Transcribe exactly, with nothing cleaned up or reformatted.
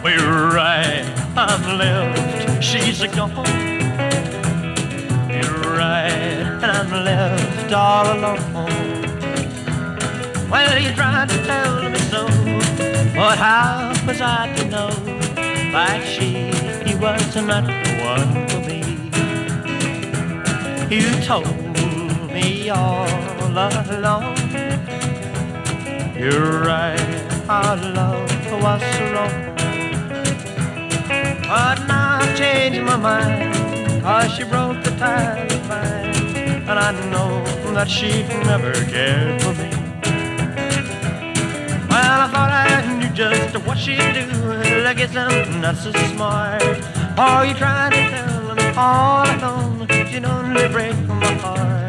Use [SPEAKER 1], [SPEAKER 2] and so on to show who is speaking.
[SPEAKER 1] You're right, I'm left, she's gone. You're right, and I'm left all alone. Well, you tried to tell me so, but how was I to know that she was not the one for me? You told me all along. You're right, our love was so wrong. But now I've changed my mind, 'cause she broke the tie of mine, and I know that she never cared for me. Well, I thought I knew just what she'd do. I guess I'm not so smart. Oh, you tried to tell me all along, you'd only break my heart.